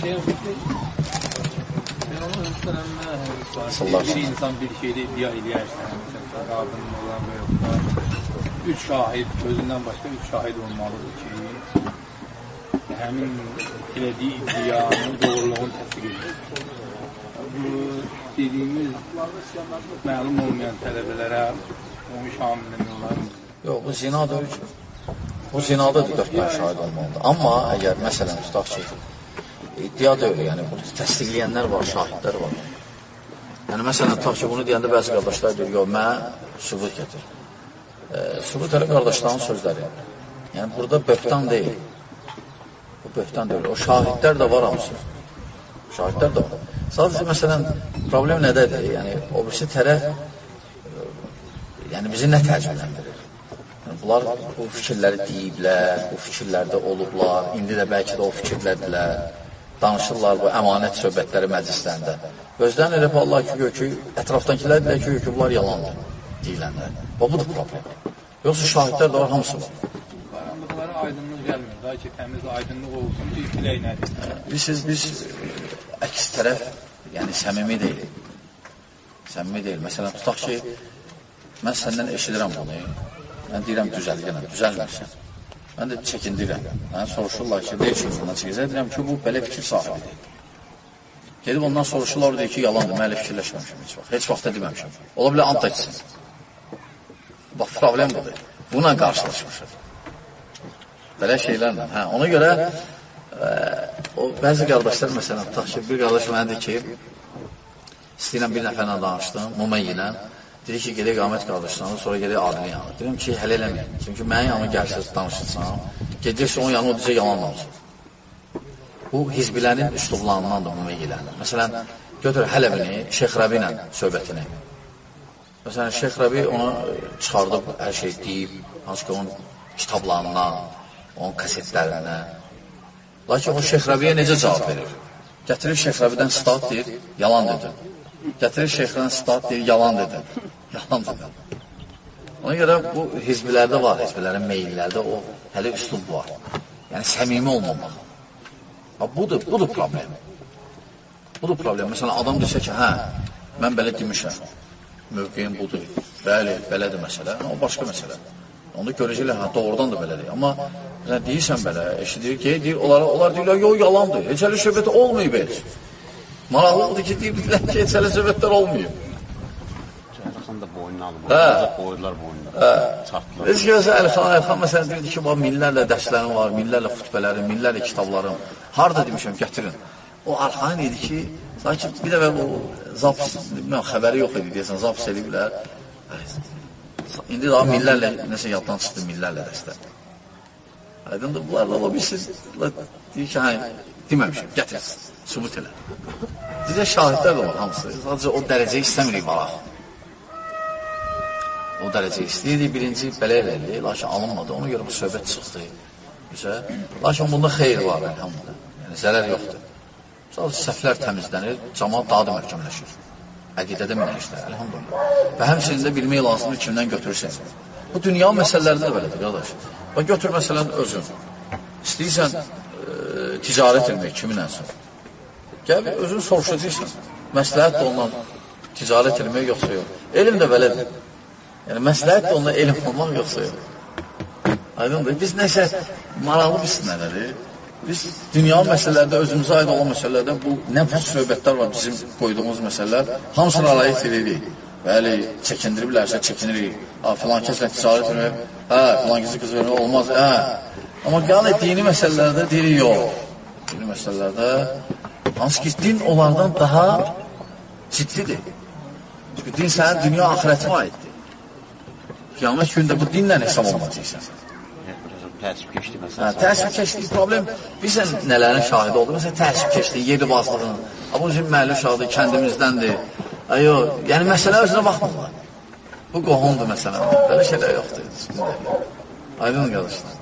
Bir insan bir şeyde iddia eləyərsə, qadının olan və yoxsa 3 şahid, özündən başqa 3 şahid olmalıdır ki, həmin elədiyi iddianın doğruluğunu təsdiq edir. Bu dediyimiz məlum olmayan tələbələrə onu şamilən olar. Yox, bu zinadır. Bu zinadadır 4 tane şahid olmalıdır. Amma əgər məsələn tutaq ki, iddia deyil, yəni burada təsdiqləyənlər var, şahidlər var. Yəni məsələn tutaq ki, bunu deyəndə bəzi qardaşlar deyir, yox, mən sübut getir. Sübut elə qardaşların sözləri. Yəni burada böhtan deyil. Bu böhtan deyil. O şahidlər də var hamısı. Şahidlər də var. Sadəcə məsələn problem nədədir? Yəni o birisi tərəf yəni bizi nə təəccübləndirir? Bunlar bu fikirləri deyiblər, bu fikirlərdə olublar, indi də bəlkə də o fikirlərdilər, danışırlar bu əmanət söhbətləri məclislərində. Gözdən elə ki, Allah ki, ətrafdakilər deyilər ki, bunlar yalandır, deyilənlər. Və budur problem. Yoxsa şahidlər də var, hamısı var. Qaranlıqlara aydınlıq gəlmir, daha ki, təmiz aydınlıq olsun ki, bilək nədir? Biz əks tərəf, yəni səmimi deyil. Səmimi deyil. Məsələn, tutaq ki, mən səndən eşidirəm bunu. Mən deyirəm, düzəlmirsən. Mən də çəkindirəm. Mən soruşurlar ki, ne üçün bundan çəkəcək? Deyirəm ki, bu belə fikir sahibidir. Gedib ondan soruşurlar, deyir ki, yalandır, mən elə fikirləşməmişim heç vaxt. Heç vaxt da deməmişim. Ola bilər, ant etsin. Bax, problem budur. Buna qarşılaşmışıq. Belə şeylərlə. Ona görə, bəzi qardaşlar, məsələn, tutaq ki, bir qardaş mənə deyir ki, istəyirəm bir nəfərlə danışdım, Mumey ilə. Deyir ki, gedək Ahmet qardaşlarına, sonra gedək adını yanına. Deyirəm ki, hələ eləməyəm. Çünki mənim yanıma gəlsəz, danışırsam, gedəcəksə onun yanına o dizə yalan olsun. Bu, hizbilərin üslublarından da Mumey ilə. Məsələn, götür Hələbini, Şeyx Rəbi ilə söhbətini. Məsələn, Şeyx Rəbi ona çıxardıb, hər şey deyib, hansı ki, onun kitablarından, onun kasetlərindən. Lakin o Şeyx Rəbiyə necə cavab verir? Gətirir Şeyx Rəbidən stat deyir, yalan dedim. Gətirir Şeyxdən stat deyir, yalan dedim. Yalan dedim. Ona görə bu hizbilərdə var, hizbilərin meyillərdə o hələ üslub var. Yəni, səmimi olmamaq. Budur problem. Budur problem. Məsələn, adam desə ki, mən belə demişəm. Mövqeyim budur. Bəli, belədir məsələ. O başqa məsələ. Onda görəcəklər, doğrudan da belədir. Amma deyirsən belə, eşidir ki, onlar deyirlər, yox, yalandır. Heç hələ söhbəti olmayıb heç. Maraqlıqdır ki, deyirlər ki, heç hələ söhbətlər olmayıb. Cəhərxan da boynunu alıb, qoyurlar boynunu, çartdılar. Heç görsə, Əlxan məsələn deyirdi ki, minlərlə dərslərim var, minlərlə xütbələrim, minlərlə kitablarım. Harada demişəm, gətirin. O Əlxan idi ki, sanki bir dəfə o zaps, xəbəri yox idi, deyəsən, zaps ediblər. İndi daha minlərlə, nəsə yaddan çıxdı, minlərlə dərslər. Aydındır, bunlarla o birisi deyir ki, deməmişəm, gətir, sübut elə. Bizə şahidlər də var, hamısı. Sadəcə o dərəcəyi istəmirik maraq. O dərəcəyi istəyirdik, birinci belə elədi, lakin alınmadı, ona görə bu söhbət çıxdı. Güzel. Lakin bunda xeyir var, elhamdülillah. Yəni, zərər yoxdur. Sadəcə səhvlər təmizlənir, cəmaat daha da məhkəmləşir. Əqidədə məhkəmləşir, elhamdülillah. Və həmçinin də bilmək lazımdır kimdən götürürsən. Bu dünya məsələlərdə də belədir, qardaş. Və götür məsələn özün. İstəyirsən ticarət etmək kiminənsə. Gəl, özün soruşacaqsan. Məsləhət də ondan ticarət etmək yoxsa yox. Elm də belədir. Yəni, məsləhət də ondan elm olmaq yoxsa yox. Aydındır. Biz nəsə maraqlı bir sinələri, biz dünya məsələlərdə, özümüzə aid olan məsələlərdə bu nə söhbətlər var bizim qoyduğumuz məsələlər, hamısını alayət edirik. Bəli, çəkindiriblərsə çəkinirik. Filan kəslə ticarət etmək, filan kəslə qız vermək olmaz, Amma qanə dini məsələlərdə deyirik, yox. Dini məsələlərdə, hansı ki, din onlardan daha ciddidir. Çünki din sənin dünya axirətinə aiddir. Qiyamət gündə bu dinlə hesab olmayacaqsən. Təəssüb keçdi məsələn. Təəssüb keçdiyi problem bizən nələrin şahidi oldu. Məsələn, təəssüb keçdiyi, yeri bazlığının. Bu bizim məhəllə uşaqdır, kəndimizdəndir. Yəni, məsələ özünə baxmırlar. Bu qohumdur məsələn. Belə şeylər yoxdur. Aydın qardaşlar.